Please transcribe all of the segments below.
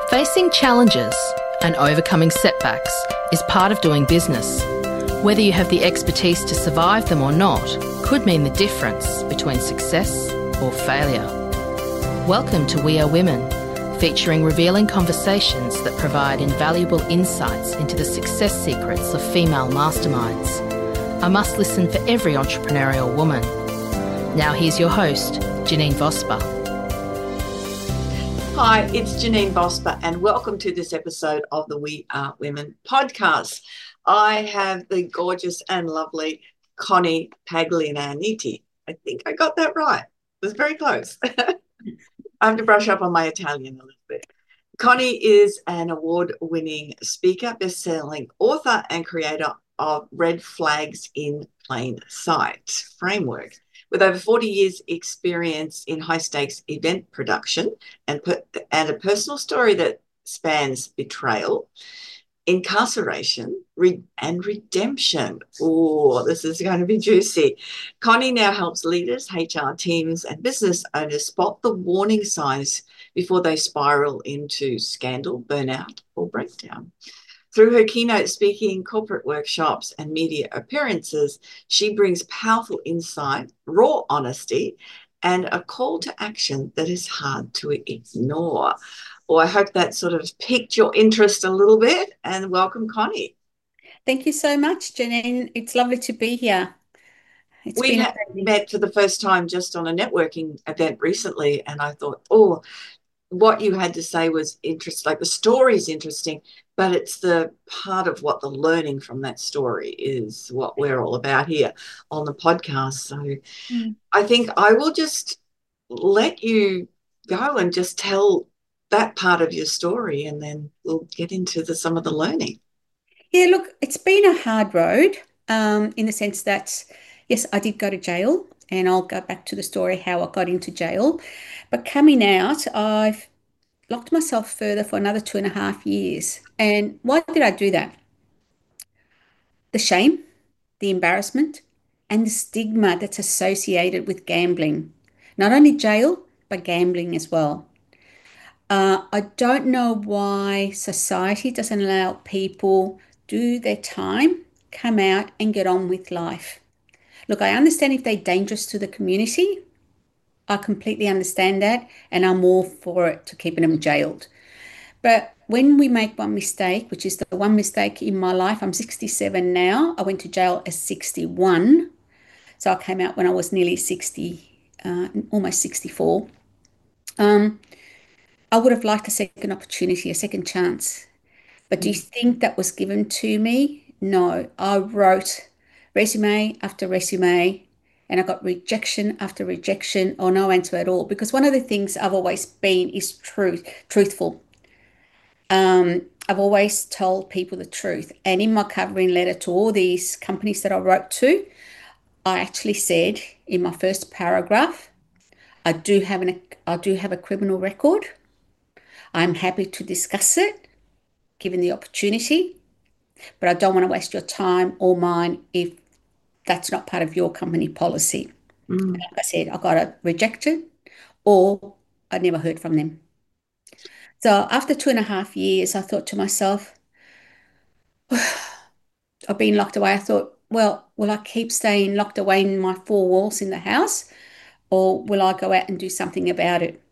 Facing challenges and overcoming setbacks is part of doing business. Whether you have the expertise to survive them or not could mean the difference between success or failure. Welcome to We Are Women, featuring revealing conversations that provide invaluable insights into the success secrets of female masterminds. A must listen for every entrepreneurial woman. Now here's your host, Janine Vosper. Hi, it's Janine Vosper, and welcome to this episode of the We Are Women podcast. I have the gorgeous and lovely Connie Paglianiti. I think I got that right. It was very close. I have to brush up on my Italian a little bit. Connie is an award-winning speaker, best-selling author, and creator of Red Flags in Plain Sight framework. With over 40 years' experience in high-stakes event production and a personal story that spans betrayal, incarceration, and redemption. Oh, this is going to be juicy. Connie now helps leaders, HR teams, and business owners spot the warning signs before they spiral into scandal, burnout, or breakdown. Through her keynote speaking, corporate workshops, and media appearances, she brings powerful insight, raw honesty, and a call to action that is hard to ignore. Well, I hope that sort of piqued your interest a little bit, and welcome, Connie. Thank you so much, Janine. It's lovely to be here. We met for the first time just on a networking event recently, and I thought, oh, what you had to say was interesting. Like, the story is interesting, but it's the part of what the learning from that story is what we're all about here on the podcast. So I think I will just let you go and just tell that part of your story, and then we'll get into some of the learning. Yeah, look, it's been a hard road in the sense that, yes, I did go to jail, and I'll go back to the story how I got into jail. But coming out, I've locked myself further for another 2.5 years. And why did I do that? The shame, the embarrassment, and the stigma that's associated with gambling. Not only jail, but gambling as well. I don't know why society doesn't allow people do their time, come out and get on with life. Look, I understand if they're dangerous to the community. I completely understand that, and I'm all for it to keeping them jailed. But when we make one mistake, which is the one mistake in my life, I'm 67 now. I went to jail at 61. So I came out when I was nearly 60, almost 64. I would have liked a second opportunity, a second chance. But do you think that was given to me? No. I wrote resume after resume, and I got rejection after rejection, or no answer at all. Because one of the things I've always been is truthful. I've always told people the truth. And in my covering letter to all these companies that I wrote to, I actually said in my first paragraph, I do have a criminal record. I'm happy to discuss it, given the opportunity, but I don't want to waste your time or mine if that's not part of your company policy. Like I said, I got it rejected, or I never heard from them. So after 2.5 years, I thought to myself, I've been locked away. I thought, well, will I keep staying locked away in my four walls in the house, or will I go out and do something about it?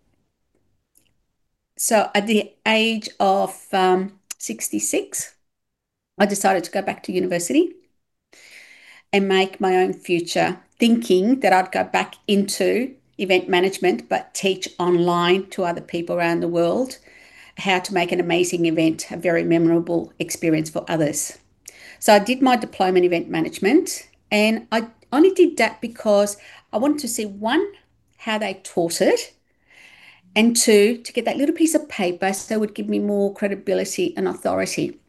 So at the age of 66, I decided to go back to university and make my own future, thinking that I'd go back into event management, but teach online to other people around the world how to make an amazing event, a very memorable experience for others. So I did my diploma in event management, and I only did that because I wanted to see, one, how they taught it, and two, to get that little piece of paper so it would give me more credibility and authority.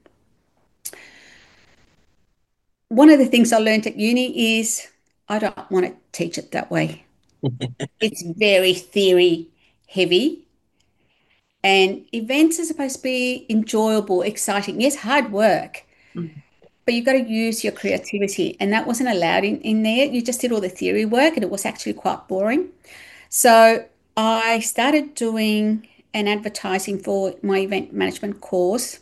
One of the things I learned at uni is I don't want to teach it that way. It's very theory heavy, and events are supposed to be enjoyable, exciting. Yes, hard work, but you've got to use your creativity, and that wasn't allowed in there. You just did all the theory work, and it was actually quite boring. So I started doing and advertising for my event management course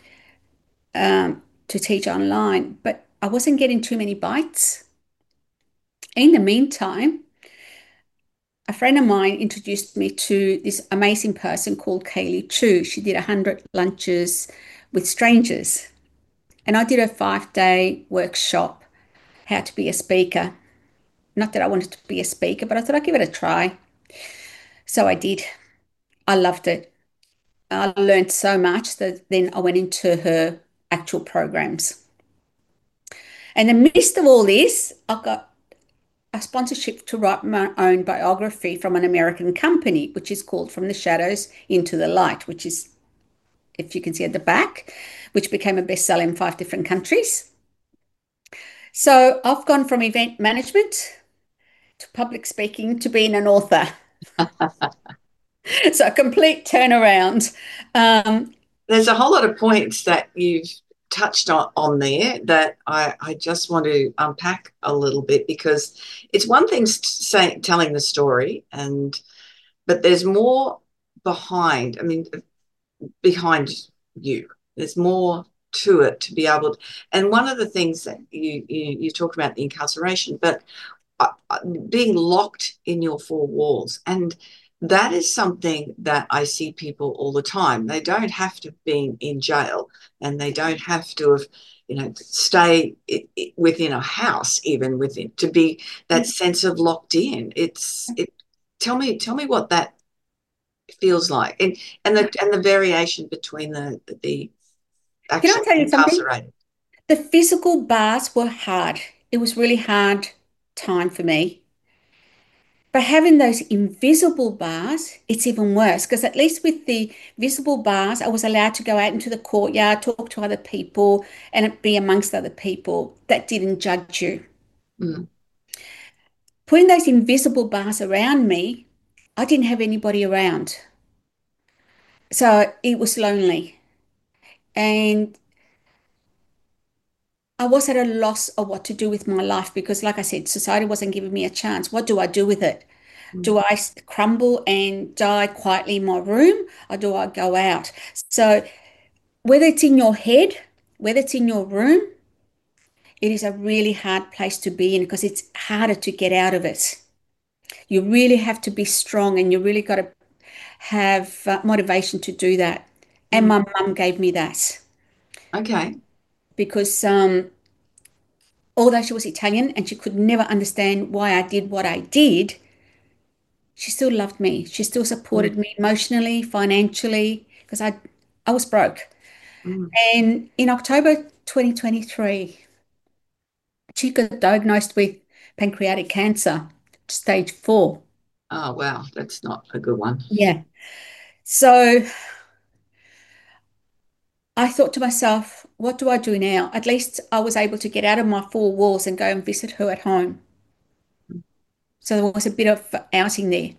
to teach online, but I wasn't getting too many bites. In the meantime, a friend of mine introduced me to this amazing person called Kaylee Chu. She did 100 lunches with strangers. And I did a 5-day workshop, how to be a speaker. Not that I wanted to be a speaker, but I thought I'd give it a try. So I did. I loved it. I learned so much that then I went into her actual programs. And in the midst of all this, I got a sponsorship to write my own biography from an American company, which is called From the Shadows into the Light, which is, if you can see at the back, which became a bestseller in 5 different countries. So I've gone from event management to public speaking to being an author. So a complete turnaround. There's a whole lot of points that you've touched on there that I just want to unpack a little bit, because it's one thing telling the story, but there's more behind. I mean, behind you, there's more to it to be able to, and one of the things that you talk about the incarceration, but being locked in your 4 walls. And that is something that I see people all the time. They don't have to be in jail, and they don't have to have, stay within a house, even within, to be that sense of locked in. Tell me what that feels like, and the variation between the Can I actual tell you something? incarcerated. The physical bars were hard. It was really hard time for me. But having those invisible bars, it's even worse, because at least with the visible bars, I was allowed to go out into the courtyard, talk to other people, and be amongst other people that didn't judge you. Mm. Putting those invisible bars around me, I didn't have anybody around. So it was lonely. And I was at a loss of what to do with my life because, like I said, society wasn't giving me a chance. What do I do with it? Mm. Do I crumble and die quietly in my room, or do I go out? So whether it's in your head, whether it's in your room, it is a really hard place to be in because it's harder to get out of it. You really have to be strong, and you really got to have motivation to do that. And Mm. my mum gave me that Okay. because although she was Italian and she could never understand why I did what I did, she still loved me. She still Mm. supported me emotionally, financially, because I was broke. Mm. And in October 2023, she got diagnosed with pancreatic cancer, stage 4. Oh, wow, that's not a good one. Yeah. So I thought to myself, what do I do now? At least I was able to get out of my 4 walls and go and visit her at home. So there was a bit of outing there.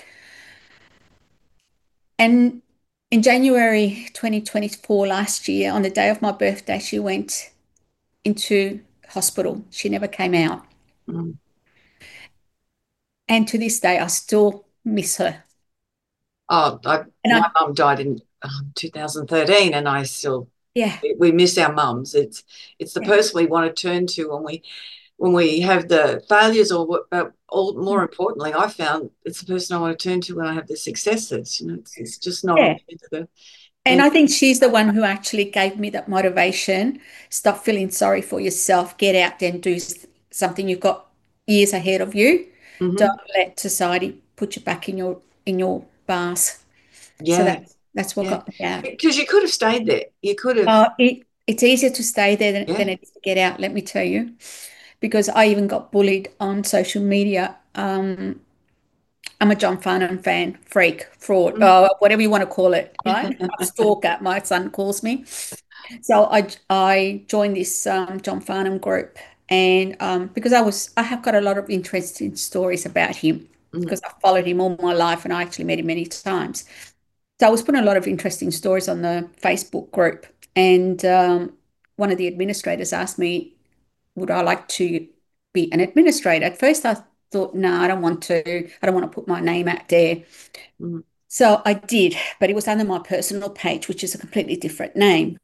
And in January 2024, last year, on the day of my birthday, she went into hospital. She never came out. Mm. And to this day, I still miss her. Oh, And my I, mum died in 2013, and I still, yeah, we miss our mums. It's the yeah. person we want to turn to when we have the failures, or what, but more importantly, I found it's the person I want to turn to when I have the successes. It's just not on Yeah. the end of the And end. I think she's the one who actually gave me that motivation. Stop feeling sorry for yourself. Get out there and do something. You've got years ahead of you. Don't Mm-hmm. let society put you back in your bars. So Yeah, that's what yeah, got me out. because you could have stayed there. You could have, It's easier to stay there than yeah. it is to get out, let me tell you, because I even got bullied on social media. I'm a John Farnham fan, freak, fraud, Mm. whatever you want to call it, right? A stalker, my son calls me. So I joined this John Farnham group, and because I have got a lot of interesting stories about him Mm. because I followed him all my life, and I actually met him many times. So I was putting a lot of interesting stories on the Facebook group, and one of the administrators asked me, would I like to be an administrator? At first, I thought, no, I don't want to. I don't want to put my name out there. Mm. So I did, but it was under my personal page, which is a completely different name.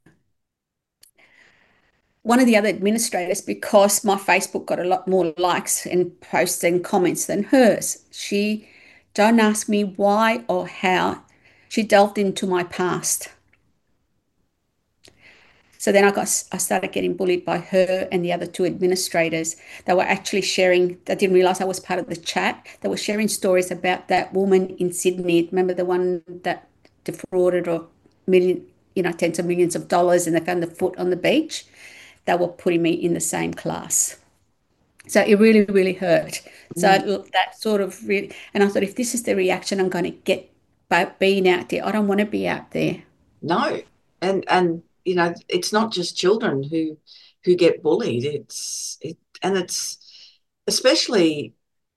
One of the other administrators, because my Facebook got a lot more likes and posts and comments than hers, she, don't ask me why or how, she delved into my past. So then I started getting bullied by her and the other two administrators. They were actually sharing, they didn't realize I was part of the chat. They were sharing stories about that woman in Sydney. Remember the one that defrauded or million, tens of millions of dollars and they found the foot on the beach? They were putting me in the same class. So it really, really hurt. So Mm. that sort of really, and I thought, if this is the reaction I'm going to get by being out there, I don't want to be out there. No, and it's not just children who get bullied. It's especially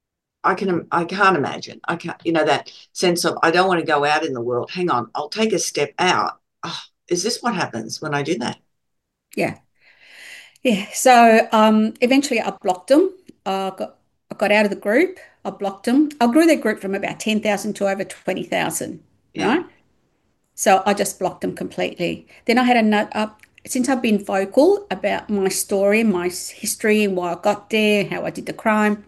I can't imagine. I can't, that sense of I don't want to go out in the world. Hang on, I'll take a step out. Oh, is this what happens when I do that? Yeah. Yeah. So eventually I blocked them. I got out of the group. I blocked them. I grew their group from about 10,000 to over 20,000, Yeah. right? So I just blocked them completely. Then I had another, since I've been vocal about my story, my history, and why I got there, how I did the crime,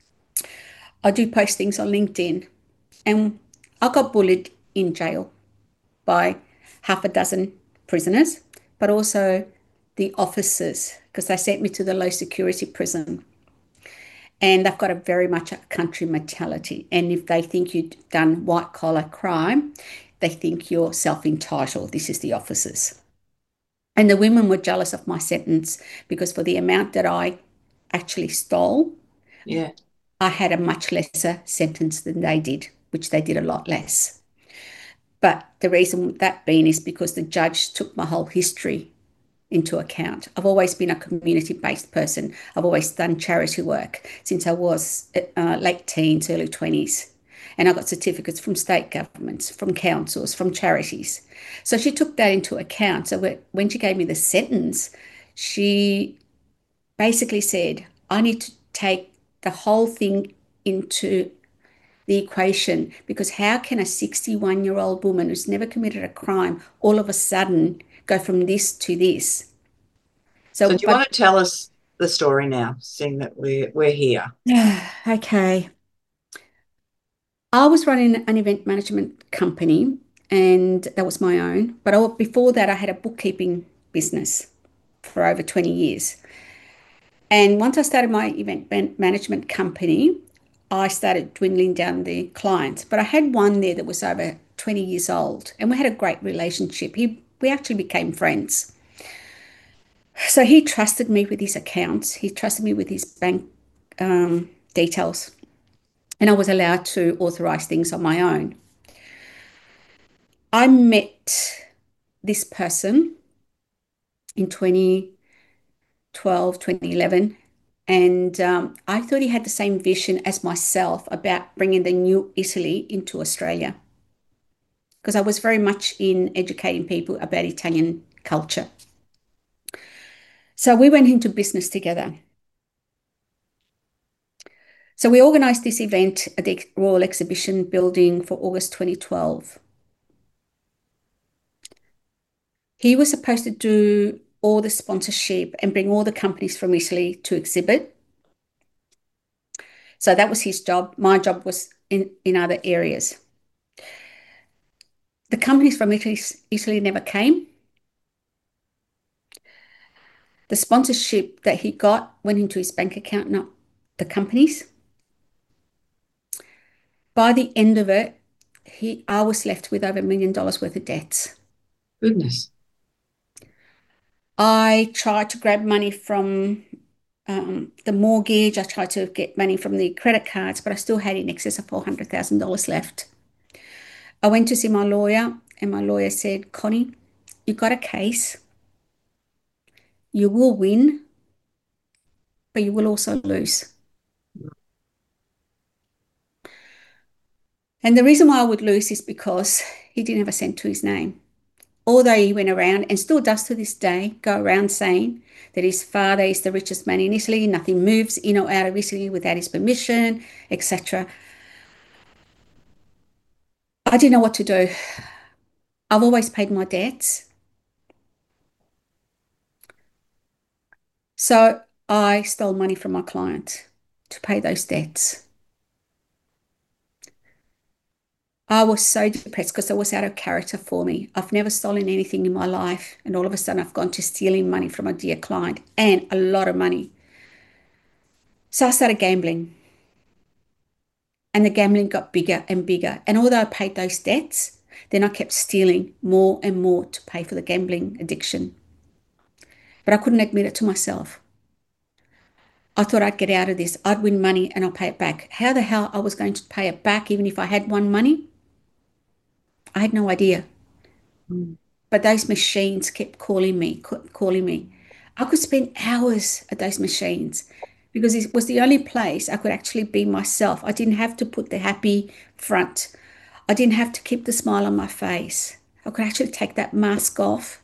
I do post things on LinkedIn. And I got bullied in jail by half a dozen prisoners, but also the officers, because they sent me to the low security prison. And they've got a very much a country mentality. And if they think you've done white collar crime, they think you're self entitled. This is the officers. And the women were jealous of my sentence because for the amount that I actually stole, Yeah. I had a much lesser sentence than they did, which they did a lot less. But the reason that being is because the judge took my whole history into account. I've always been a community based person. I've always done charity work since I was late teens, early 20s. And I got certificates from state governments, from councils, from charities. So she took that into account. So when she gave me the sentence, she basically said, I need to take the whole thing into the equation because how can a 61-year-old woman who's never committed a crime all of a sudden go from this to this? So So, do you but want to tell us the story now, seeing that we're here? okay. I was running an event management company and that was my own. But before that, I had a bookkeeping business for over 20 years. And once I started my event management company, I started dwindling down the clients. But I had one there that was over 20 years old and we had a great relationship. We actually became friends. So he trusted me with his accounts, he trusted me with his bank details, and I was allowed to authorize things on my own. I met this person in 2012, 2011, and I thought he had the same vision as myself about bringing the new Italy into Australia because I was very much in educating people about Italian culture. So we went into business together. So we organised this event at the Royal Exhibition Building for August 2012. He was supposed to do all the sponsorship and bring all the companies from Italy to exhibit. So that was his job. My job was in other areas. The companies from Italy never came. The sponsorship that he got went into his bank account, not the companies. By the end of it, I was left with over $1 million worth of debts. Goodness. I tried to grab money from the mortgage. I tried to get money from the credit cards, but I still had in excess of $400,000 left. I went to see my lawyer, and my lawyer said, Connie, you got a case. You will win, but you will also lose. And the reason why I would lose is because he didn't have a cent to his name. Although he went around and still does to this day go around saying that his father is the richest man in Italy, nothing moves in or out of Italy without his permission, etc. I didn't know what to do. I've always paid my debts. So I stole money from my client to pay those debts. I was so depressed because it was out of character for me. I've never stolen anything in my life. And all of a sudden, I've gone to stealing money from a dear client and a lot of money. So I started gambling, and the gambling got bigger and bigger. And although I paid those debts, then I kept stealing more and more to pay for the gambling addiction. But I couldn't admit it to myself. I thought I'd get out of this. I'd win money and I'll pay it back. How the hell I was going to pay it back, even if I had won money? I had no idea. Mm. But those machines kept calling me, calling me. I could spend hours at those machines because it was the only place I could actually be myself. I didn't have to put the happy front. I didn't have to keep the smile on my face. I could actually take that mask off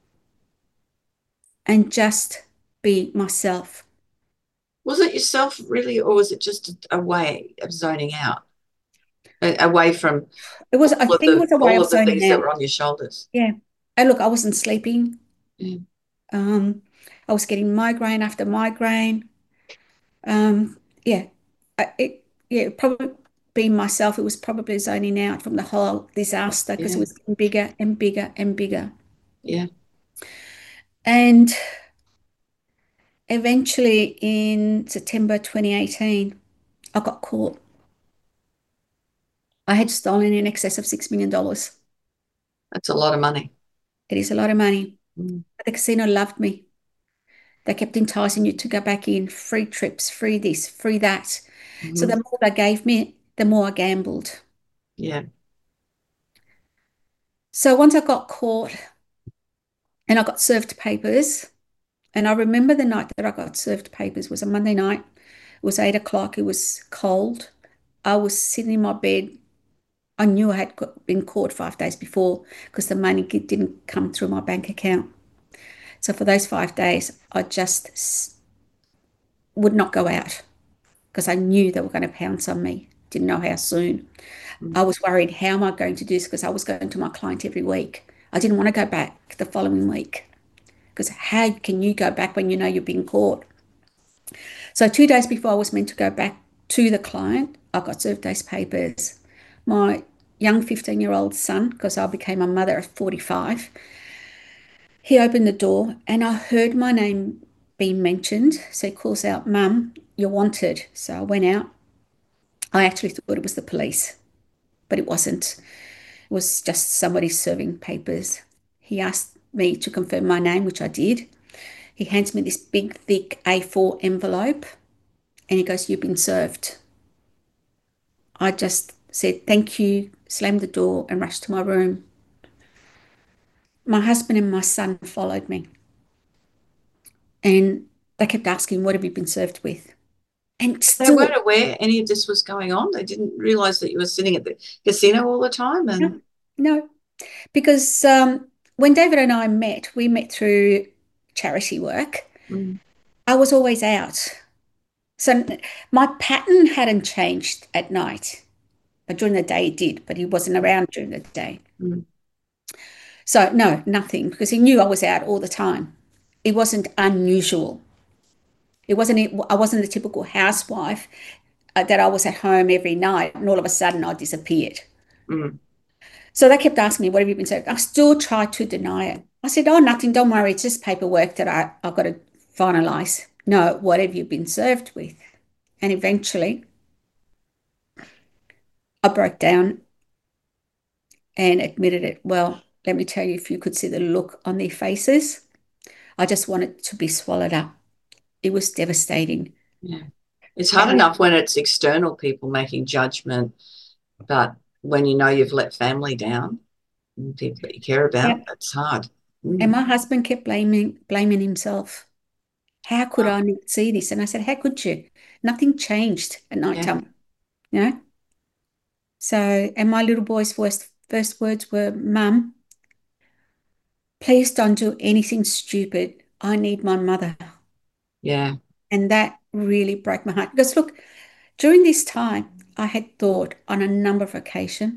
and just be myself. Was it yourself really, or was it just a way of zoning out, away from It was, I think it was a way all of of the zoning things that out. were on your shoulders? Yeah. And look, I wasn't sleeping. Yeah. Um, I was getting migraine after migraine. Yeah, yeah, probably being myself, it was probably zoning out from the whole disaster because it Yeah. was getting bigger and bigger and bigger. Yeah. And eventually in September 2018, I got caught. I had stolen in excess of $6 million. That's a lot of money. It is a lot of money. Mm. But the casino loved me. They kept enticing you to go back in, free trips, free this, free that. So Mhm. the more they gave me, the more I gambled. Yeah. So once I got caught and I got served papers, and I remember the night that I got served papers was a Monday night. It was 8 o'clock. It was cold. I was sitting in my bed. I knew I had been caught 5 days before because the money didn't come through my bank account. So for those 5 days, I just would not go out because I knew they were going to pounce on me. Didn't know how soon. Mm. I was worried, how am I going to do this? Because I was going to my client every week. I didn't want to go back the following week because how can you go back when you know you're being caught? So 2 days before I was meant to go back to the client, I got served those papers. My young 15-year-old son, because I became a mother at 45, he opened the door and I heard my name being mentioned. So he calls out, Mum, you're wanted. So I went out. I actually thought it was the police, but it wasn't. It was just somebody serving papers. He asked me to confirm my name, which I did. He hands me this big, thick A4 envelope and he goes, You've been served. I just said thank you, slammed the door, and rushed to my room. My husband and my son followed me, and they kept asking, What have you been served with? And They weren't still, aware any of this was going on. They didn't realize that you were sitting at the casino all the time. And no, no, because when David and I met, we met through charity work. mm, I was always out. So my pattern hadn't changed at night, but during the day it did, but he wasn't around during the day. mm, So no, nothing, because he knew I was out all the time. It wasn't unusual. I wasn't the typical housewife that I was at home every night and all of a sudden I disappeared. mm. So they kept asking me, what have you been saying? I still tried to deny it. I said, oh, nothing, don't worry. It's just paperwork that I've got to finalize. No, what have you been served with? And eventually I broke down and admitted it. Well, let me tell you, if you could see the look on their faces, I just wanted to be swallowed up. It was devastating. Yeah. It's hard And enough when it's external people making judgment, but when you know you've let family down and people that you care yeah, about, that's hard. and Mm. my husband kept blaming himself. How could I not see this? And I said, how could you? Nothing changed at night Yeah. time, you know? So, and my little boy's first words were, Mum, please don't do anything stupid. I need my mother. Yeah. And that really broke my heart. Because look, during this time, I had thought on a number of occasions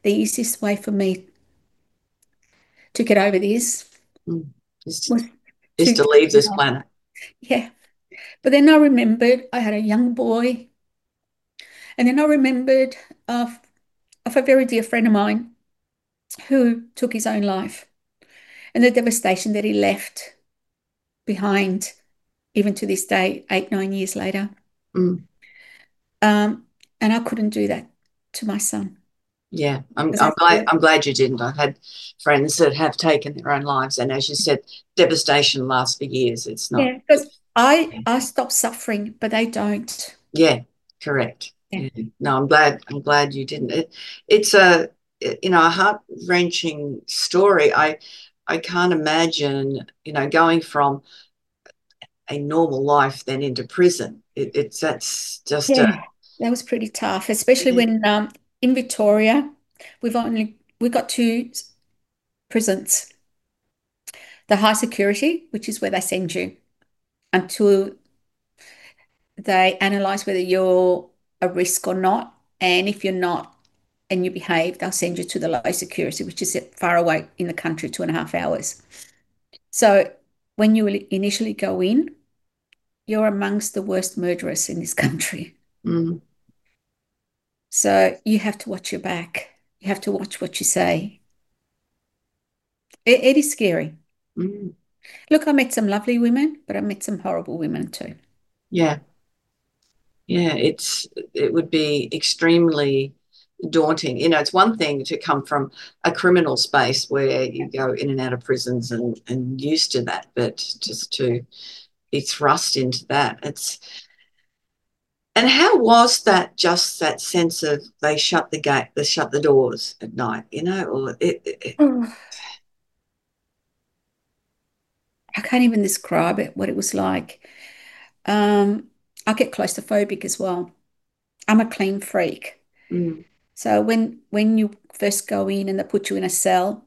the easiest way for me to get over this Mm. Is, was is to to take leave him this off. planet. Yeah. But then I remembered I had a young boy, and then I remembered of a very dear friend of mine who took his own life and the devastation that he left behind, even to this day, 8, 9 years later. Mm. Um, and I couldn't do that to my son Yeah, I'm, because I I'm glad. feel, I'm glad you didn't. I've had friends that have taken their own lives, and as you said, devastation lasts for years. It's not. yeah, because I stopped suffering, but they don't. Yeah, correct. Yeah. Yeah. No, I'm glad. I'm glad you didn't. It's a heart-wrenching story. I can't imagine going from a normal life then into prison. That's just Yeah, that was pretty tough, especially yeah. when in Victoria, we got two prisons. The high security, which is where they send you until they analyze whether you're a risk or not. And if you're not and you behave, they'll send you to the low security, which is far away in the country, 2.5 hours. So when you initially go in, you're amongst the worst murderers in this country. Mm, So you have to watch your back. You have to watch what you say. It is scary. mm, Look, I met some lovely women, but I met some horrible women too. yeah, yeah. It would be extremely daunting. It's one thing to come from a criminal space where you go in and out of prisons and used to that, but just to be thrust into that, it's. And how was that? Just that sense of they shut the gate, they shut the doors at night, or Oh, I can't even describe it, what it was like. Um, I get claustrophobic as well. I'm a clean freak. mm, So when you first go in and they put you in a cell,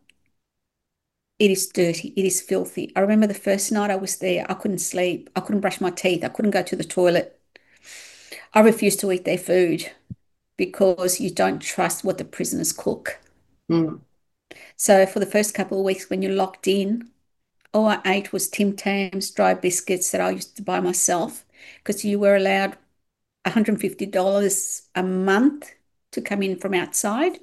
it is dirty, it is filthy. I remember the first night I was there, I couldn't sleep, I couldn't brush my teeth, I couldn't go to the toilet. I refused to eat their food because you don't trust what the prisoners cook. mm, So for the first couple of weeks when you're locked in, all I ate was Tim Tams, dry biscuits that I used to buy myself because you were allowed $150 a month to come in from outside.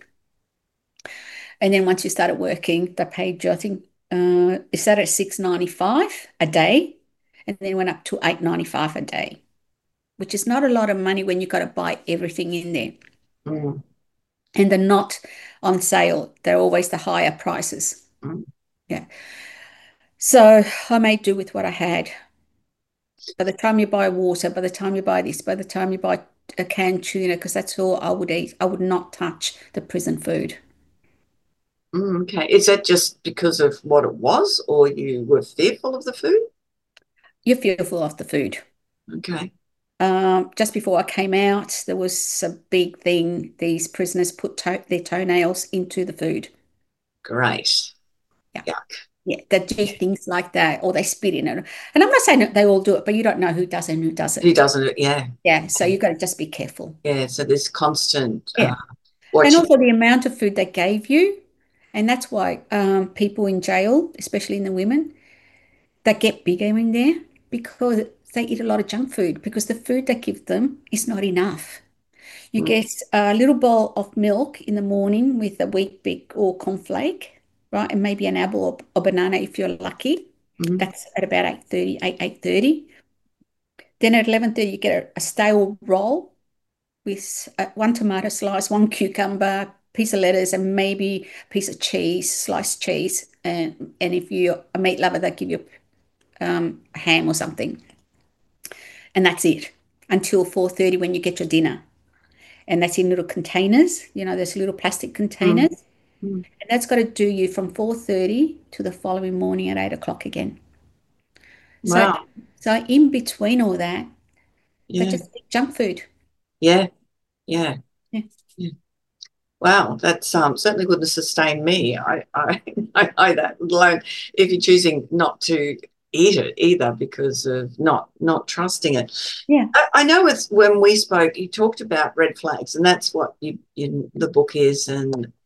And then once you started working, they paid you, I think, it started at $6.95 a day and then went up to $8.95 a day, which is not a lot of money when you got to buy everything in there. mm, And they're not on sale. They're always the higher prices. mm, Yeah. So I made do with what I had. By the time you buy water, by the time you buy this, by the time you buy a canned tuna, because that's all I would eat. I would not touch the prison food. okay. Is that just because of what it was, or you were fearful of the food? You're fearful of the food. Okay, Just before I came out, there was a big thing. These prisoners put their toenails into the food. great. Yeah. Yuck. Yeah, they do things like that, or they spit in it. And I'm not saying that they all do it, but you don't know who does it and who Who doesn't. doesn't it? Yeah, Yeah, so you've got to just be careful. yeah. So there's constant Yeah. And watching. also the amount of food they gave you. And that's why people in jail, especially in the women, they get bigger in there because they eat a lot of junk food because the food they give them is not enough. You Mm, get a little bowl of milk in the morning with a wheat bix or cornflake, right? And maybe an apple or banana if you're lucky. mm, That's at about 8:30, 8:30. Then at 11:30, you get a stale roll with one tomato slice, one cucumber, piece of lettuce, and maybe a piece of cheese, sliced cheese. And if you're a meat lover, they give you a ham or something. And that's it until 4:30 when you get your dinner. And that's in little containers, there's little plastic mm, containers. mm. And that's got to do you from 4:30 to the following morning at 8 o'clock again. So, Wow. so in between all that, they Yeah, just eat junk food. yeah, yeah, Yeah. yeah. Wow, that's certainly wouldn't sustain me. I know that, let alone if you're choosing not to eat it either because of not trusting it. Yeah. I know it's when we spoke, you talked about red flags, and that's what the book is, and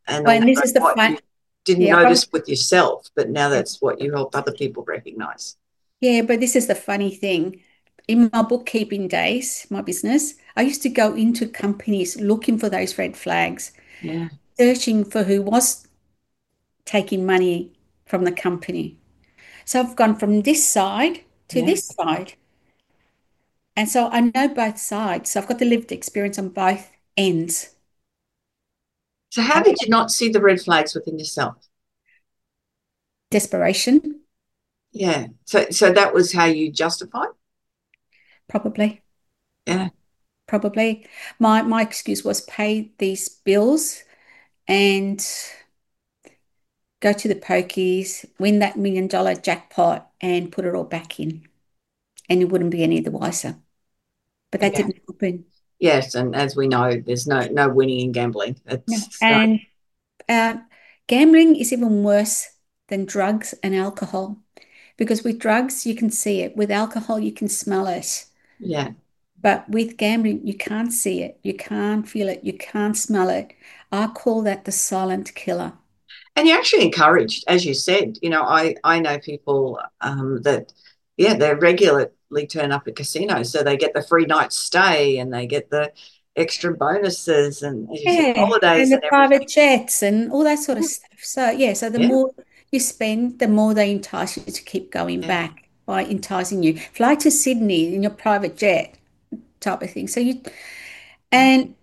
and Well, also and this is the what you fun. didn't Yeah, notice with yourself, but now that's what you help other people recognize. yeah, but this is the funny thing. In my bookkeeping days, my business, I used to go into companies looking for those red flags, Yeah, searching for who was taking money from the company. So I've gone from this side to yeah. this side. And so I know both sides. So I've got the lived experience on both ends. So how did you not see the red flags within yourself? Desperation, Yeah. So that was how you justified? probably. Yeah. Probably. My excuse was pay these bills and go to the pokies, win that $1 million jackpot and put it all back in. And you wouldn't be any the wiser. But that Yeah. didn't happen. Yes, and as we know, there's no winning in gambling. No. It's no, And uh, gambling is even worse than drugs and alcohol. Because with drugs, you can see it. With alcohol, you can smell it. yeah. But with gambling, you can't see it. You can't feel it. You can't smell it. I call that the silent killer. And you're actually encouraged, as you said. I know people that, yeah, they regularly turn up at casinos, so they get the free night stay and they get the extra bonuses and, as you said, Yeah, holidays and the and everything. private jets and all that sort of stuff. So yeah, so the Yeah, more you spend, the more they entice you to keep going yeah. back by enticing you. Fly to Sydney in your private jet type of thing. So you and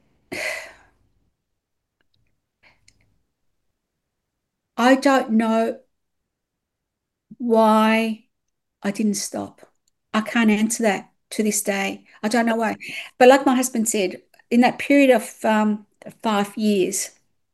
I don't know why I didn't stop. I can't answer that to this day. I don't know why. But like my husband said, in that period of 5 years,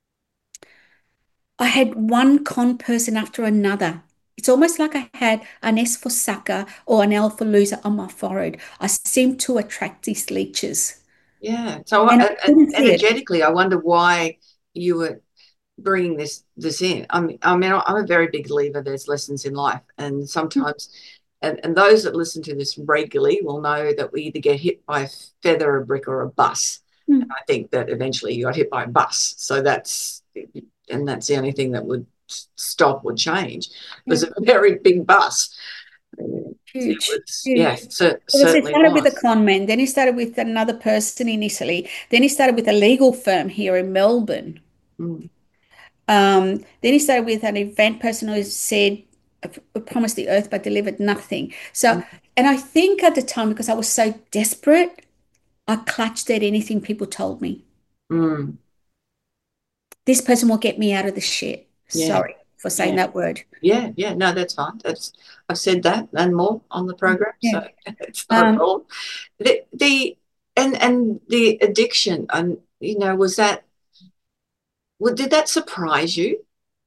I had one con person after another. It's almost like I had an S for sucker or an L for loser on my forehead. I seemed to attract these leeches, Yeah. So and I couldn't see it. energetically, I wonder why you were bringing this in. I mean, I'm a very big believer there's lessons in life, and sometimes, and those that listen to this regularly will know that we either get hit by a feather, a brick, or a bus. And Hmm. I think that eventually you got hit by a bus. So that's the only thing that would stop or change. It Yeah, was a very big bus. It huge, was, yeah, huge. Because he certainly started with a was. con man, then he started with another person in Italy, then he started with a legal firm here in Melbourne. Mm, Then he started with an event person who said, promised the earth but delivered nothing. So, mm, and I think at the time, because I was so desperate, I clutched at anything people told me. mm. This person will get me out of the shit. Yeah, Sorry for saying yeah. that word. Yeah, yeah, no, that's fine. I've said that and more on the program, Yeah. so it's not a Um, problem. The and the addiction, and was that did that surprise you?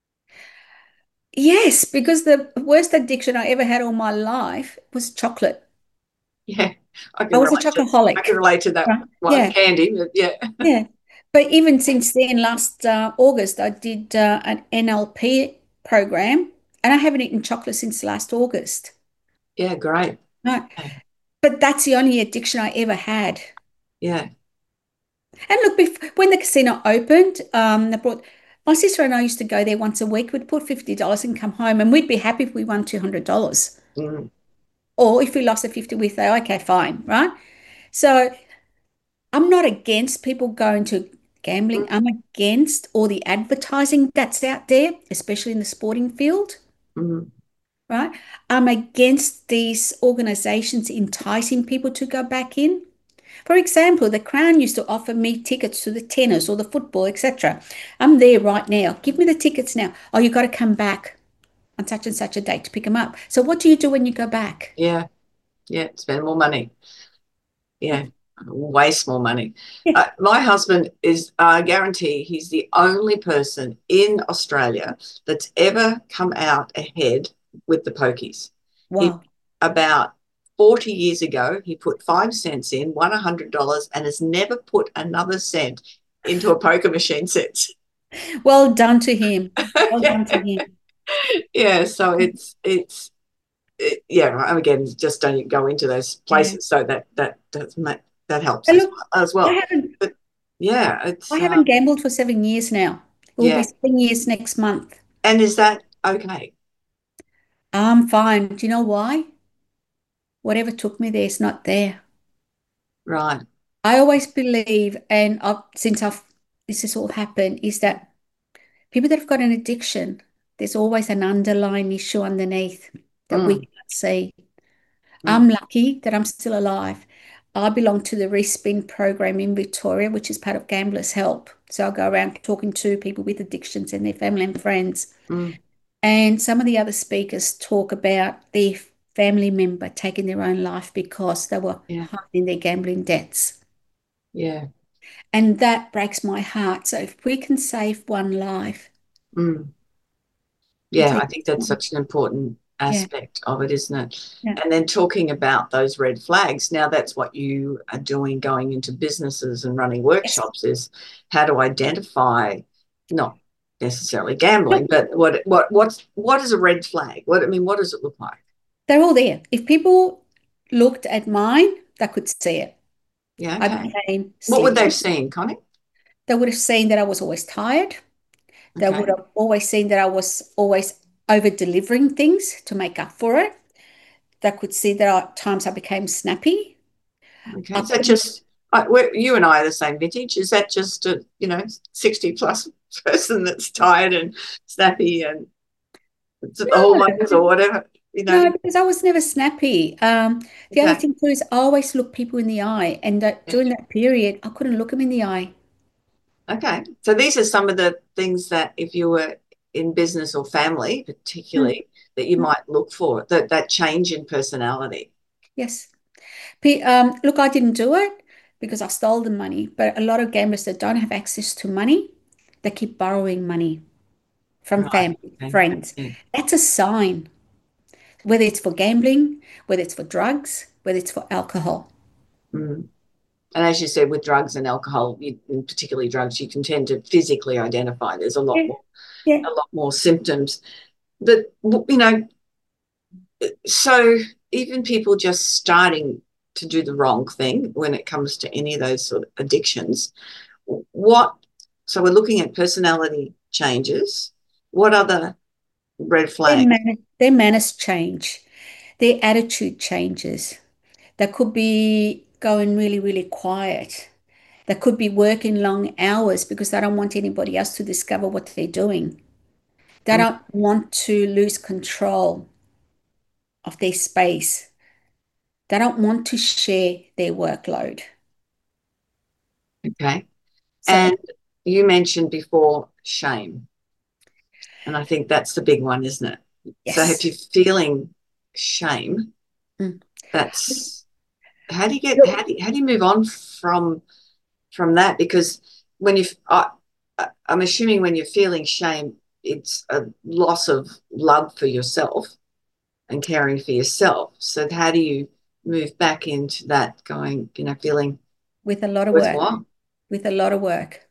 yes, because the worst addiction I ever had all my life was chocolate. Yeah, I I can was a relate to I can chocoholic. relate to that Right? one Yeah, candy, but yeah, yeah. But even since then, last August, I did an NLP program, and I haven't eaten chocolate since last August. yeah, great. Right. But that's the only addiction I ever had. Yeah, And look, when the casino opened, they brought my sister and I used to go there once a week. We'd put $50 and come home, and we'd be happy if we won $200. mm, Or if we lost the 50, we say, okay, fine, right? So I'm not against people going to gambling. mm, I'm against all the advertising that's out there, especially in the sporting field, mm, right? I'm against these organizations enticing people to go back in. For example, the Crown used to offer me tickets to the tennis or the football, etc. I'm there right now. Give me the tickets now. Oh, you got to come back on such and such a date to pick them up. So what do you do when you go back? yeah, yeah. Spend more money. Yeah, waste more money. Yeah. My husband is, I guarantee, he's the only person in Australia that's ever come out ahead with the pokies. He Wow. about 40 years ago, he put 5 cents in, won $100, and has never put another cent into a poker machine since. Well done to him. Well Yeah, done to him. yeah. So yeah. Again, just don't go into those Yeah. places. So that helps And as look, well. I haven't But yeah, I it's haven't gambled for 7 years now. It will be Yeah. 7 years next month. And is that okay? I'm fine. Do you know why? Whatever took me there is not there. Right. I always believe, and since I've this has all happened, is that people that have got an addiction, there's always an underlying issue underneath that we Mm, can't see. mm, I'm lucky that I'm still alive. I belong to the Respin program in Victoria, which is part of Gamblers Help. So I go around talking to people with addictions and their family and friends. mm. And some of the other speakers talk about their family member taking their own life because they were Yeah. hiding their gambling debts. Yeah. And that breaks my heart. So if we can save one life, Mm. at Yeah, I think that's least, such an important yeah, aspect of it, isn't it? yeah, And then talking about those red flags, now that's what you are doing going into businesses and running yes. workshops is how to identify, not necessarily gambling, Look, but what is a red flag? What does it look like? they're all there. If people looked at mine, they could see it. Yeah, I okay. became What would they have serious. seen, Connie? They would have seen that I was always tired. They would Okay. have always seen that I was always over delivering things to make up for it. They could see that at times I became snappy. Okay. I Is that couldn't, just you and I are the same vintage? Is that just a 60 plus person that's tired and snappy and the hormones or no, whatever? no, because I was never snappy. The other Okay. thing too is I always look people in the eye, and that Yeah. during that period, I couldn't look them in the eye. Okay. So these are some of the things that if you were in business or family, Mm, particularly, that you mm, might look for that change in personality. yes. Look, I didn't do it because I stole the money, but a lot of gamblers that don't have access to money, they keep borrowing money from Right. family, Okay. friends. Yeah. That's a sign, whether it's for gambling, whether it's for drugs, whether it's for alcohol. Mm. And as you said, with drugs and alcohol, and particularly drugs, you can tend to physically identify. There's Yeah, yeah. a lot more symptoms. But so even people just starting to do the wrong thing when it comes to any of those sort of addictions, what? So we're looking at personality changes. What other red flags? Their manners change, their attitude changes. They could be going really, really quiet. They could be working long hours because they don't want anybody else to discover what they're doing. They Mm, don't want to lose control of their space. They don't want to share their workload. okay. So that, And you mentioned before shame. And I think that's the big one, isn't it? So if yes. you're feeling shame, Mm. that's how do you get Look, how do you move on from that? Because when I'm assuming when you're feeling shame, it's a loss of love for yourself and caring for yourself. So how do you move back into that going, feeling with a lot of work, worthwhile? with a lot of work.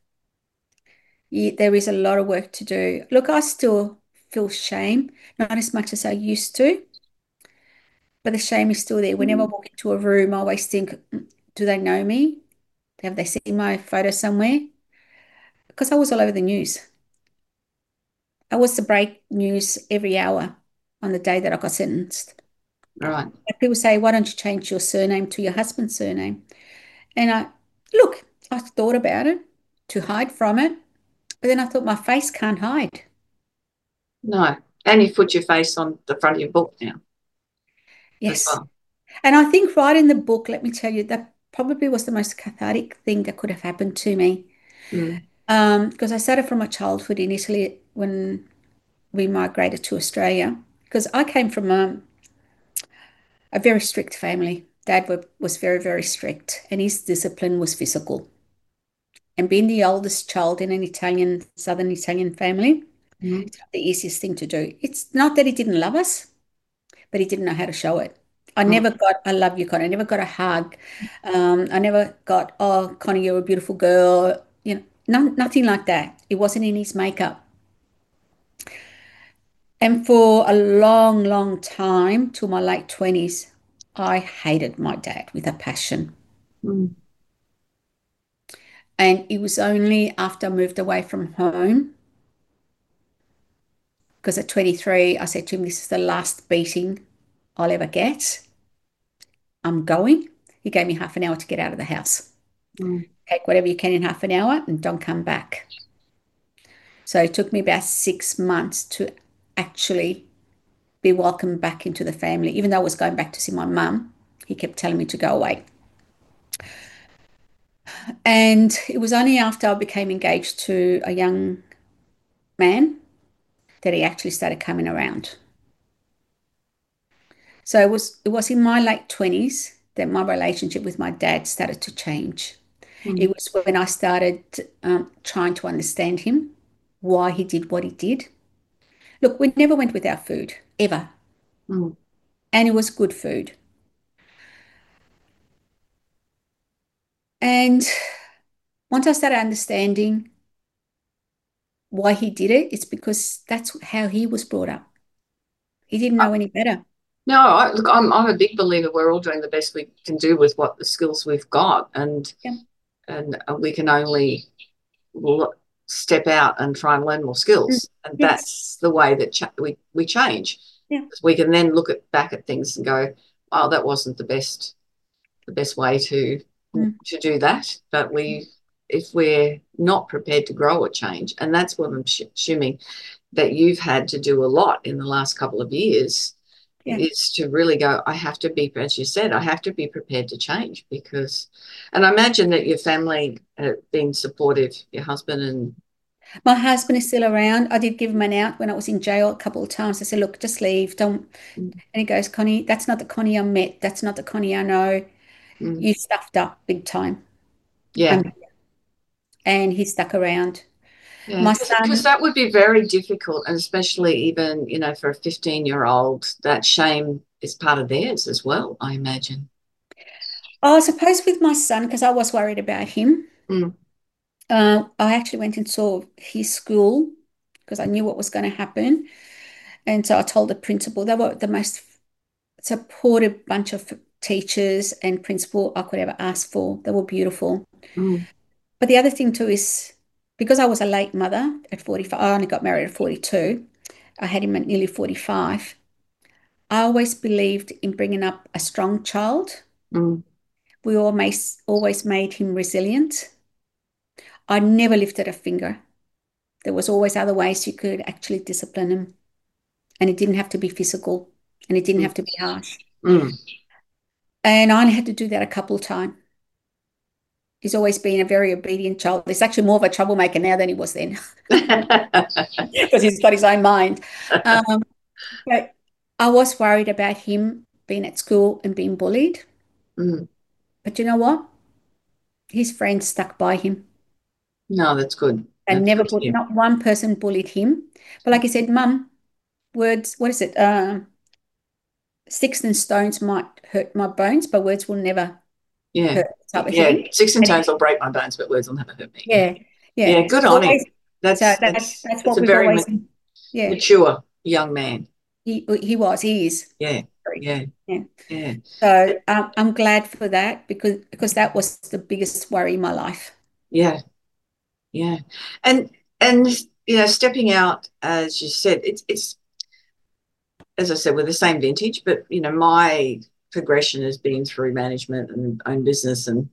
There is a lot of work to do. Look, I still feel shame, not as much as I used to, but the shame is still there. Whenever I Mm. walk into a room, I always think, do they know me? Have they seen my photo somewhere? Because I was all over the news. I was the break news every hour on the day that I got sentenced. Right. Like people say, why don't you change your surname to your husband's surname? And look, I thought about it to hide from it, but then I thought my face can't hide. No. And you've put your face on the front of your book now as Yes. well. And I think writing the book, let me tell you, that probably was the most cathartic thing that could have happened to me. Mm. Because I started from my childhood in Italy when we migrated to Australia. Because I came from a very strict family. Was very, very strict, and his discipline was physical. And being the oldest child in an Italian, Southern Italian family, Mm. it's not the easiest thing to do. It's not that he didn't love us, but he didn't know how to show it. I Mm. never got, I love you, Connie. I never got a hug. I never got, oh, Connie, you're a beautiful girl. Nothing like that. It wasn't in his makeup. And for a long, long time, till my late 20s, I hated my dad with a passion. Mm. And it was only after I moved away from home. because at 23, I said to him, this is the last beating I'll ever get. I'm going. He gave me half an hour to get out of the house. Mm. Take whatever you can in half an hour and don't come back. So it took me about 6 months to actually be welcomed back into the family. Even though I was going back to see my mum, he kept telling me to go away. And it was only after I became engaged to a young man that he actually started coming around. So it was in my late 20s that my relationship with my dad started to change. It Mm. was when I started trying to understand him, why he did what he did. Look, we never went without food, ever. Mm. And it was good food. And once I started understanding why he did it, it's because that's how he was brought up. He didn't know any better. No, look, I'm a big believer we're all doing the best we can do with what the skills we've got, and Yeah. we can only step out and try and learn more Mm. skills, and Yes. that's the way that we change. Yeah. We can then look back at things and go, "Oh, that wasn't the best way to Mm. do that." But if we're not prepared to grow or change, and that's what I'm assuming that you've had to do a lot in the last couple of years, Yeah. is to really go, I have to be, as you said, I have to be prepared to change because, and I imagine that your family have been supportive, your husband and, My husband is still around. I did give him an out when I was in jail a couple of times. I said, look, just leave. Don't. mm, And he goes, Connie, that's not the Connie I met. That's not the Connie I know. mm, You stuffed up big time. yeah, And he stuck around. yeah, My because son, that would be very difficult, and especially even, for a 15-year-old, that shame is part of theirs as well, I imagine. I suppose with my son, because I was worried about him, Mm, I actually went and saw his school because I knew what was going to happen. And so I told the principal, they were the most supportive bunch of teachers and principal I could ever ask for. They were beautiful. mm, But the other thing too is because I was a late mother at 45, I only got married at 42. I had him at nearly 45. I always believed in bringing up a strong child. mm, We always made him resilient. I never lifted a finger. There was always other ways you could actually discipline him. And it didn't have to be physical and it didn't mm, have to be harsh. mm. And I only had to do that a couple of times. He's always been a very obedient child. He's actually more of a troublemaker now than he was then because he's got his own mind. Um, but I was worried about him being at school and being bullied. Mm. But you know what? His friends stuck by him No, that's good. and That's never good to put, hear. not one person bullied him. But like I said, Mum, words, what is it? Sticks and stones might hurt my bones, but words will never Yeah. hurt, type of Yeah. thing. Sticks and And stones will break my bones, but words will never hurt me. Yeah. yeah, Yeah. yeah. Good So on him. always, so That's that's that's that's that's what a we've very always, yeah. mature young man. He is. Yeah. Sorry. Yeah. Yeah. Yeah. So I'm glad for that because that was the biggest worry in my life. Yeah. Yeah. And stepping out, as you said, it's as I said, we're the same vintage, but my progression has been through management and own business, and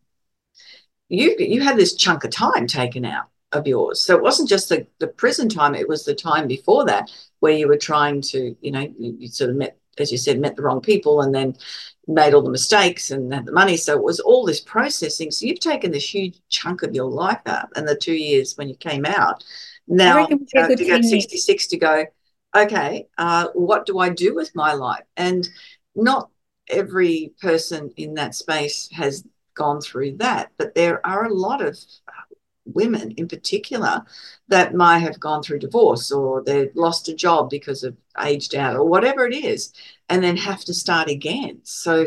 you had this chunk of time taken out of yours. So it wasn't just the prison time, it was the time before that where you were trying to, you sort of met, as you said, met the wrong people and then made all the mistakes and had the money. So it was all this processing. So you've taken this huge chunk of your life out and the 2 years when you came out. I Now reckon we're a good to go team, Nick. 66 to go, okay, what do I do with my life? And not every person in that space has gone through that, but there are a lot of women in particular that might have gone through divorce or they lost a job because of aged out or whatever it is, and then have to start again. So,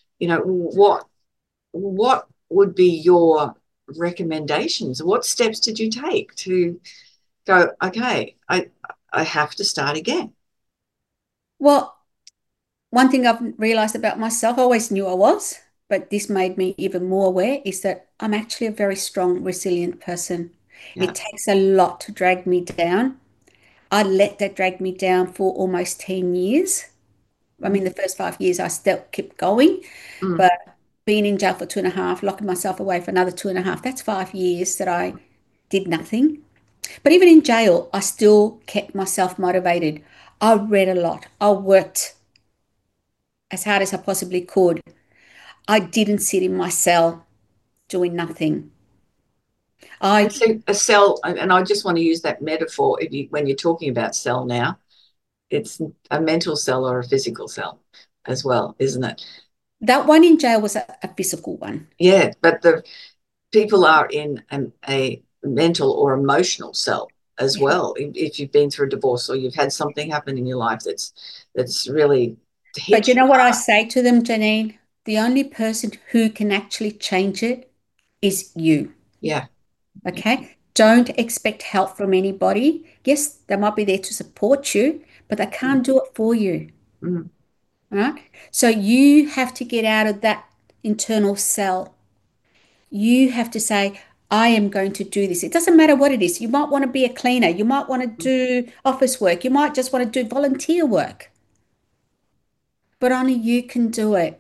what would be your recommendations? What steps did you take to go, okay, I have to start again? Well, one thing I've realized about myself, I always knew I was, but this made me even more aware, is that I'm actually a very strong, resilient person. Yeah. It takes a lot to drag me down. I let that drag me down for almost 10 years. I mean, the first 5 years I still kept going, Mm. but being in jail for 2.5, locking myself away for another 2.5, that's 5 years that I did nothing. But even in jail, I still kept myself motivated. I read a lot. I worked as hard as I possibly could. I didn't sit in my cell doing nothing. I, And so a cell, and I just want to use that metaphor when you're talking about cell now, it's a mental cell or a physical cell as well, isn't it? that one in jail was a physical one. Yeah, but the people are in a mental or emotional cell as Yeah. well. If you've been through a divorce or you've had something happen in your life that's really But you hit you know what I hard. say to them, Janine? The only person who can actually change it is you. Yeah. Okay? Don't expect help from anybody. Yes, they might be there to support you, but they can't do it for you. Mm. Right? So you have to get out of that internal cell. You have to say, I am going to do this. It doesn't matter what it is. You might want to be a cleaner. You might want to do office work. You might just want to do volunteer work, but only you can do it.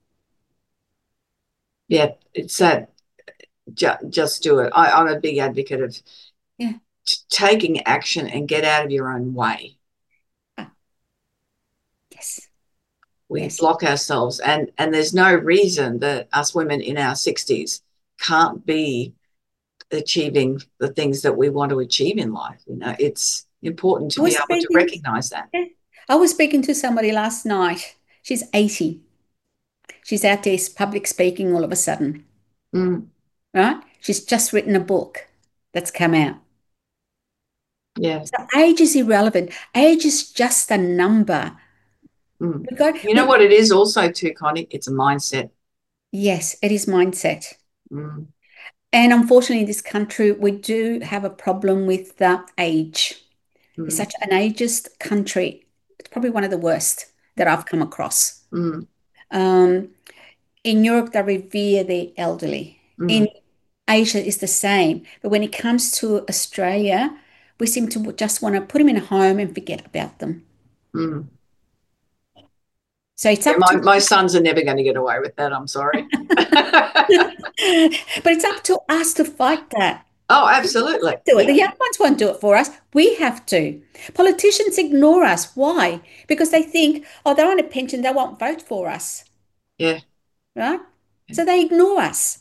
Yeah, it's that just do it. I'm a big advocate of Yeah. taking action and get out of your own way. Ah, yes. We Yes. block ourselves, and there's no reason that us women in our 60s can't be achieving the things that we want to achieve in life. It's important to I be was able to speaking, recognize that. yeah. I was speaking to somebody last night. She's 80. She's out there public speaking all of a sudden, Mm. right? She's just written a book that's come out. Yeah. So age is irrelevant. Age is just a number. Mm. We go, You know what it is also too, Connie? It's a mindset. yes, it is mindset. Mm. And unfortunately, in this country, we do have a problem with age. It's Mm. such an ageist country. It's probably one of the worst that I've come across. Mm. Um, in Europe, they revere the elderly. Mm. In Asia, it's the same. But when it comes to Australia, we seem to just want to put them in a home and forget about them. Mm. So it's Yeah, up my to, sons are never going to get away with that. I'm sorry. but it's up to us to fight that. Oh, absolutely. Do it. The Yeah. young ones won't do it for us. We have to. Politicians ignore us. Why? Because they think, oh, they're on a pension, they won't vote for us, Yeah. right? So they ignore us.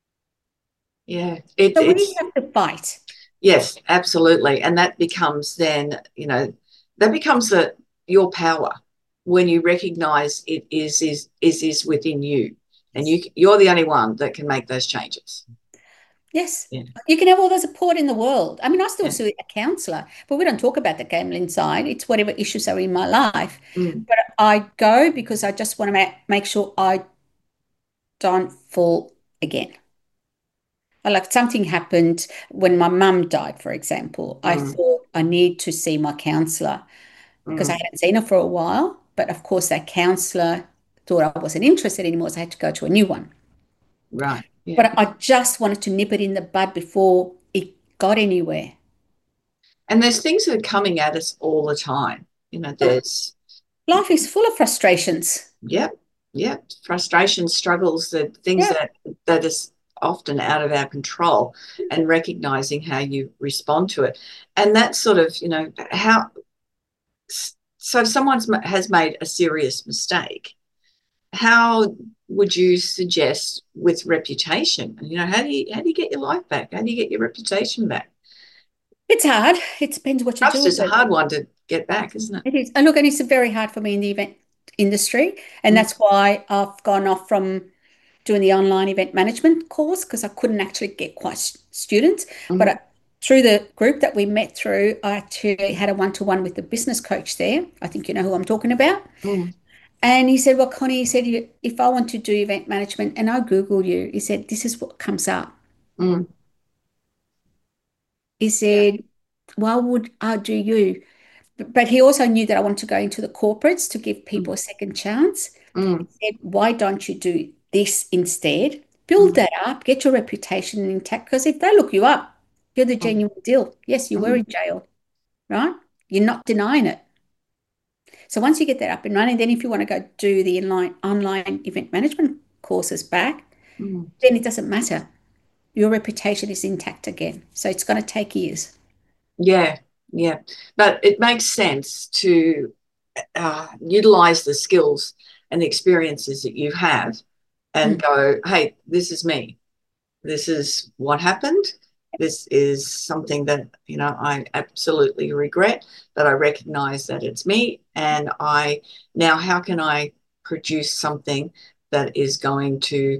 Yeah. So we It's have to fight. yes, absolutely. And that becomes then, that becomes your power when you recognize it is within you. And you're the only one that can make those changes. Yes. Yeah. You can have all the support in the world. I mean, I still Yeah. see a counselor, but we don't talk about the gambling side. It's whatever issues are in my life. Mm. But I go because I just want to make sure I don't fall again. Like something happened when my mum died, for example. I Mm. thought I need to see my counselor because I Mm. hadn't seen her for a while. But of course, that counselor thought I wasn't interested anymore, so I had to go to a new one. Right. Yeah. But I just wanted to nip it in the bud before it got anywhere. And there's things that are coming at us all the time. There's Life is full of frustrations. yep, yep, frustration, struggles, the things Yeah. that is often out of our control, and recognizing how you respond to it. And that's sort of, how so if someone has made a serious mistake, how would you suggest with reputation? How do you get your life back? How do you get your reputation back? It's hard. It depends what you do Trust is with a it. hard one to get back, isn't it? It is. And look, and it's very hard for me in the event industry. And Mm. that's why I've gone off from doing the online event management course because I couldn't actually get quite students. But Mm. through the group that we met through, I actually had a one-to-one with the business coach there. I think you know who I'm talking about. Mm. And he said, well, Connie, he said, if I want to do event management and I Google you, he said, this is what comes up. Mm. He Yeah. said, why would I do you? But he also knew that I wanted to go into the corporates to give Mm. people a second chance. Mm. He said, why don't you do this instead? Build Mm. that up, get your reputation intact. Because if they look you up, you're the Mm. genuine deal. Yes, you were Mm. in jail, right? You're not denying it. So once you get that up and running, then if you want to go do the online event management courses back, Mm. then it doesn't matter. Your reputation is intact again. So it's going to take years. Yeah, yeah. But it makes sense to utilize the skills and the experiences that you have and Mm. go, hey, this is me. This is what happened. This is something that, I absolutely regret, but I recognize that it's me. And how can I produce something that is going to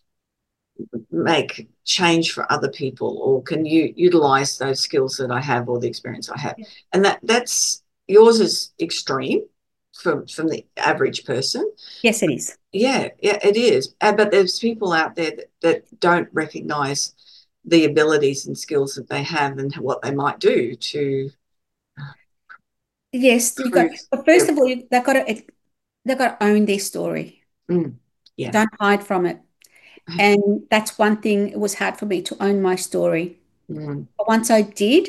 make change for other people, or can you utilize those skills that I have or the experience I have? And that's yours is extreme from the average person. Yes, it is. Yeah, it is. But there's people out there that don't recognize the abilities and skills that they have and what they might do to Yes, you got. improve But their. first of all, they've got to own their story. Yeah. Don't hide from it. And that's one thing. It was hard for me to own my story. Mm, But once I did,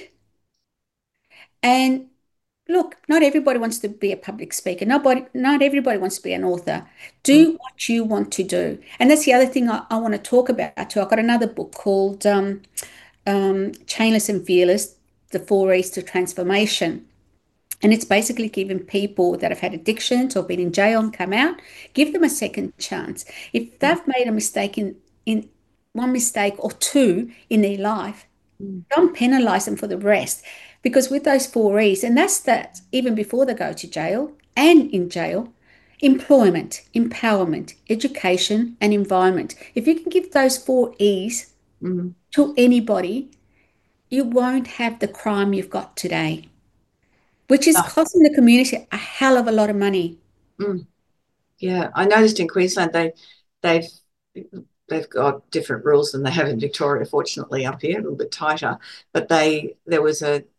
and look, not everybody wants to be a public speaker. Not everybody wants to be an author. mm, Do what you want to do. And that's the other thing I want to talk about too. I've got another book called Chainless and Fearless, The Four E's to Transformation. And it's basically giving people that have had addictions or been in jail and come out, give them a second chance. If they've made a mistake in one mistake or two in their life, mm, don't penalize them for the rest. Because with those four E's, and that's that even before they go to jail and in jail, employment, empowerment, education, and environment. If you can give those four E's mm. to anybody, you won't have the crime you've got today, which is Ah, costing the community a hell of a lot of money. mm. Yeah, I noticed in Queensland they've they've got different rules than they have in Victoria. Fortunately, up here a little bit tighter. But there was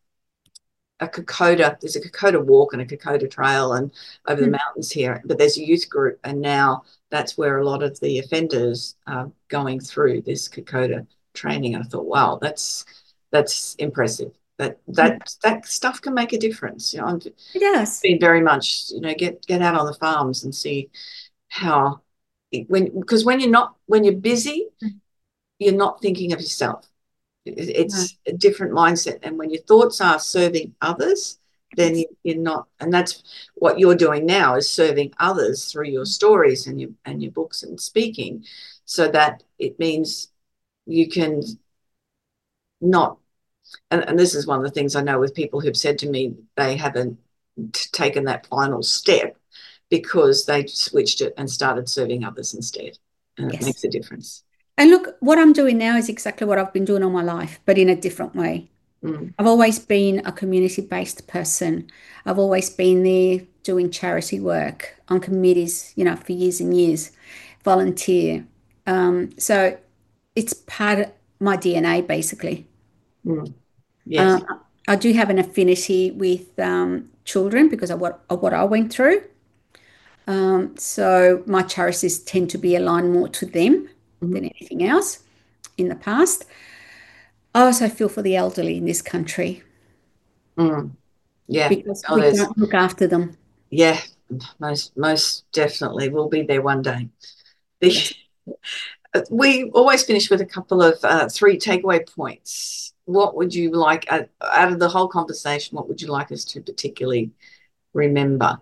a Kokoda. There's a Kokoda walk and a Kokoda trail, and over the Mm. mountains here. But there's a youth group, and now that's where a lot of the offenders are going through this Kokoda training. And I thought, wow, that's impressive. That stuff can make a difference. I've It does. been very much, get out on the farms and see how because when you're busy, Mm. you're not thinking of yourself. No. It's a different mindset. And when your thoughts are serving others, then Yes. you're not. And that's what you're doing now, is serving others through your stories and your books and speaking, so that it means you can not. And this is one of the things I know with people who've said to me they haven't taken that final step because they switched it and started serving others instead. And it Yes. makes a difference. And look, what I'm doing now is exactly what I've been doing all my life, but in a different way. Mm, I've always been a community-based person. I've always been there doing charity work on committees, for years and years, volunteer. So it's part of my DNA, basically. mm, Uh, yes. I do have an affinity with children because of what I went through. So my charities tend to be aligned more to them Mm, than anything else in the past. I also feel for the elderly in this country mm, yeah. because Oh, we don't look after them. yeah, most definitely. We'll be there one day. The, Yes. we always finish with a couple of three takeaway points. What would you like out of the whole conversation? What would you like us to particularly remember?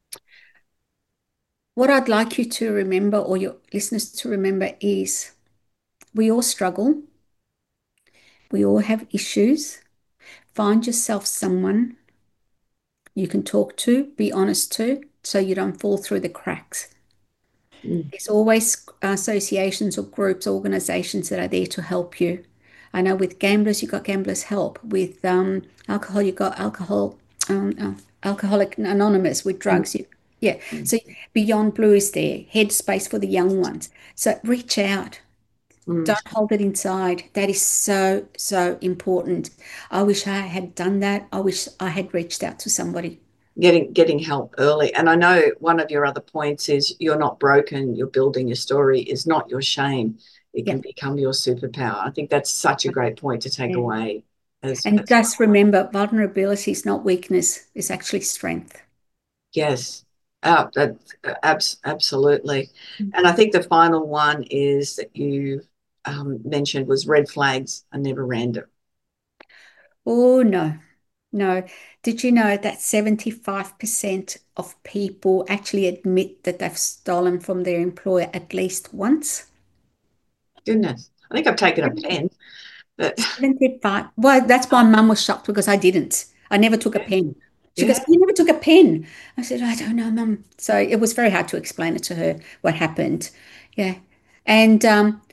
What I'd like you to remember, or your listeners to remember, is we all struggle. We all have issues. Find yourself someone you can talk to, be honest to, so you don't fall through the cracks. Mm, There's always associations or groups, organizations that are there to help you. I know with gamblers, you got Gamblers Help. With alcohol, you got Alcoholic Anonymous. With mm, drugs, yeah. mm, So Beyond Blue is there. Headspace for the young ones. So reach out. mm. Don't hold it inside. That is so, so important. I wish I had done that. I wish I had reached out to somebody. Getting help early. And I know one of your other points is you're not broken. You're building your story is not your shame. It Yeah. can become your superpower. I think that's such a great point to take Yeah. away. And just remember, vulnerability is not weakness, it's actually strength. Yes, absolutely. And I think the final one is that you mentioned was red flags are never random. Oh, no. No. Did you know that 75% of people actually admit that they've stolen from their employer at least once? Goodness, I think I've taken a pen, but 75. Well, that's why mum was shocked because I didn't. I never took a pen. She goes, yeah, "You never took a pen." I said, "I don't know, mum." So it was very hard to explain it to her what happened. Yeah. And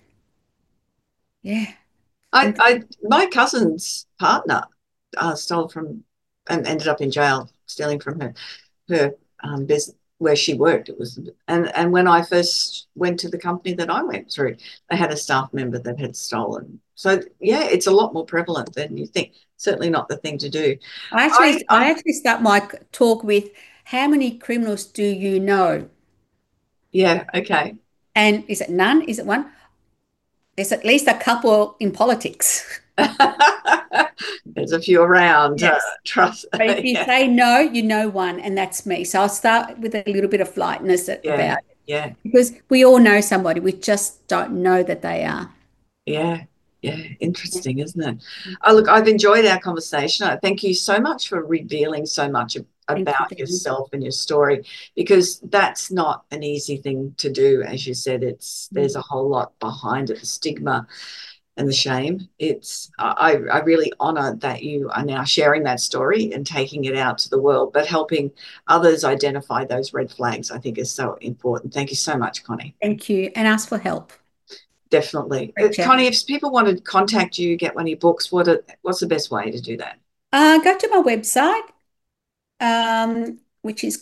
yeah. And my cousin's partner stole from and ended up in jail stealing from her business where she worked. It was and when I first went to the company that I went through, they had a staff member that had stolen. So yeah, it's a lot more prevalent than you think. Certainly not the thing to do. I actually start my talk with, how many criminals do you know? Yeah, okay. And is it none? Is it one? There's at least a couple in politics. There's a few around. Yes. Trust. But if you Yeah, say no, you know one, and that's me. So I'll start with a little bit of lightness yeah, about it, yeah. because we all know somebody, we just don't know that they are. Yeah, yeah, interesting, isn't it? Oh, look, I've enjoyed our conversation. Thank you so much for revealing so much Thank you, about Danny. yourself and your story, because that's not an easy thing to do. As you said, there's a whole lot behind it, the stigma and the shame. I really honor that you are now sharing that story and taking it out to the world, but helping others identify those red flags, I think, is so important. Thank you so much, Connie. Thank you. And ask for help. Definitely. Reach out. Connie, if people want to contact you, get one of your books, what's the best way to do that? Go to my website, which is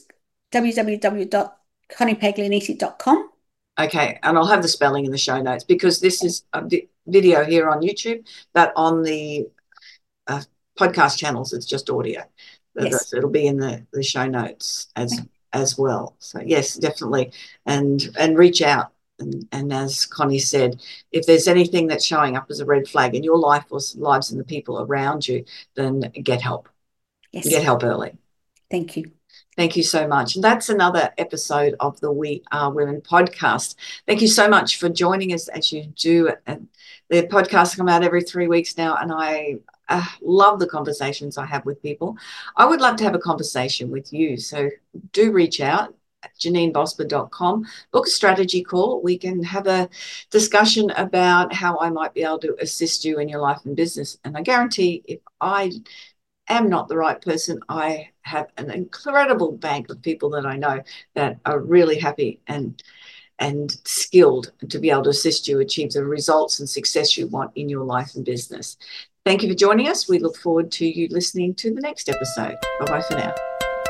www.conniepaglianiti.com. Okay, and I'll have the spelling in the show notes, because this is a video here on YouTube, but on the podcast channels, it's just audio. Yes. It'll be in the show notes as well. So yes, definitely, and reach out. And as Connie said, if there's anything that's showing up as a red flag in your life or lives and the people around you, then get help. Yes. Get help early. Thank you. Thank you so much. And that's another episode of the We Are Women podcast. Thank you so much for joining us as you do. And the podcasts come out every 3 weeks now, and I love the conversations I have with people. I would love to have a conversation with you. So do reach out. JanineBosper.com. Book a strategy call. We can have a discussion about how I might be able to assist you in your life and business. And I guarantee, if I am not the right person, I have an incredible bank of people that I know that are really happy and skilled to be able to assist you achieve the results and success you want in your life and business. Thank you for joining us. We look forward to you listening to the next episode. Bye-bye for now.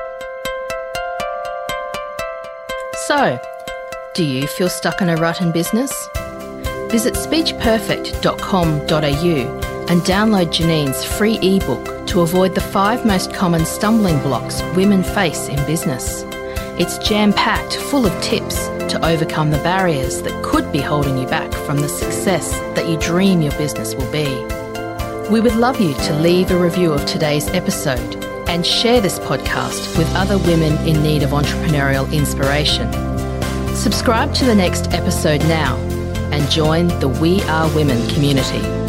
So, do you feel stuck in a rut in business? Visit speechperfect.com.au and download Janine's free ebook to avoid the 5 most common stumbling blocks women face in business. It's jam-packed full of tips to overcome the barriers that could be holding you back from the success that you dream your business will be. We would love you to leave a review of today's episode and share this podcast with other women in need of entrepreneurial inspiration. Subscribe to the next episode now and join the We Are Women community.